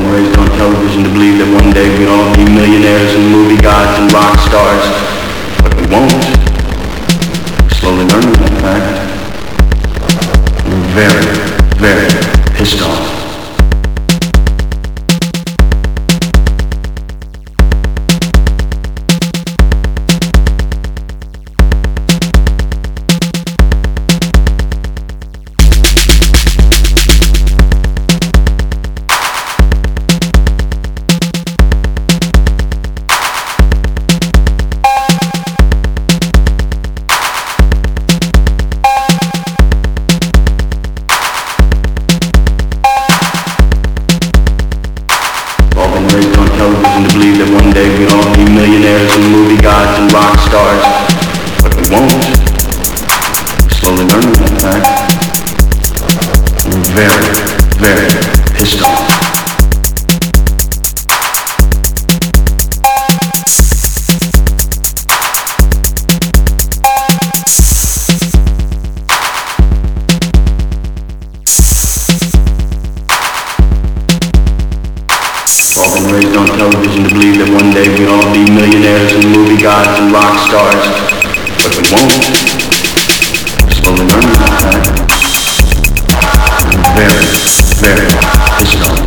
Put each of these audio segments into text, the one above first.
been raised on television to believe that one day we'd all be millionaires and movie gods and rock stars, but we won't. Slowly learning that fact. We're very, very pissed off. Television to believe that one day we'd all be millionaires and movie gods and rock stars, but we won't. Slowly learning that fact. We're very, very pissed off. All been raised on television to believe that one day we'd all be millionaires and movie gods and rock stars, but we won't. Slowly learning that fact. We're very, very pissed off.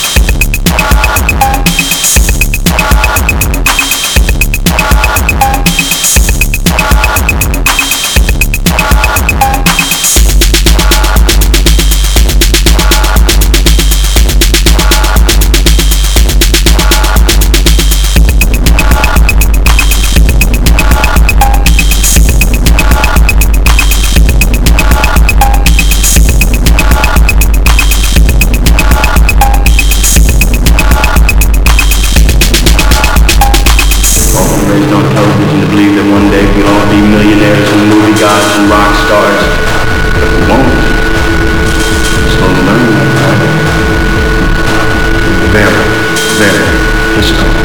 Raised on television to believe that one day we'd all be millionaires and movie gods and rock stars, but we won't. Slowly learning that fact. Very, very pissed off.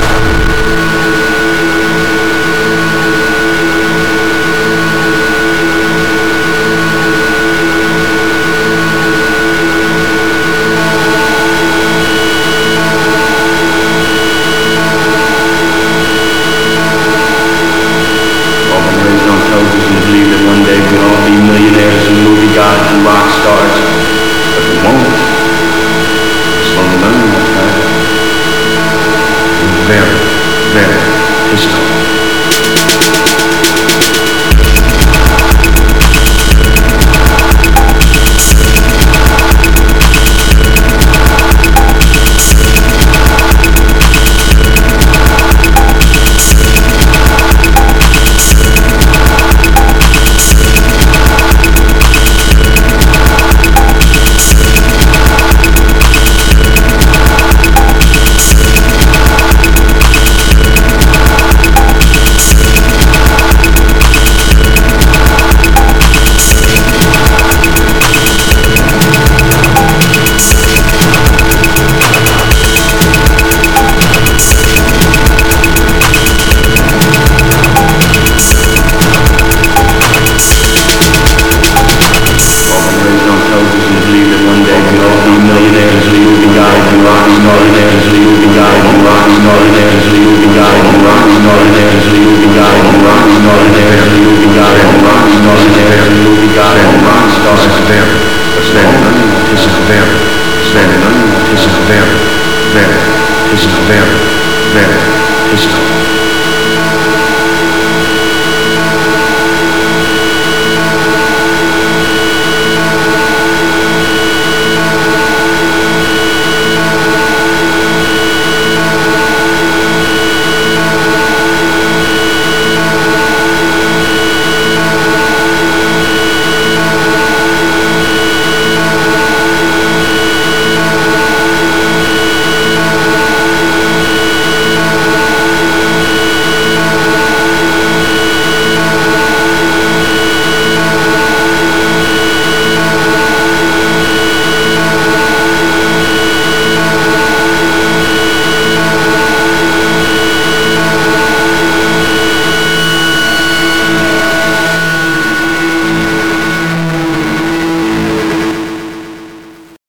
Television to believe that one day we'll all be millionaires and movie gods and rock stars, but we won't. Slowly learning that fact. We're very, very pissed off. Millionaires, movie guys, and rock millionaires, movie guys, and rock millionaires, movie guys, and rock millionaires, movie guys, and rock millionaires, movie guys, and rock millionaires, movie guys, and rock stars.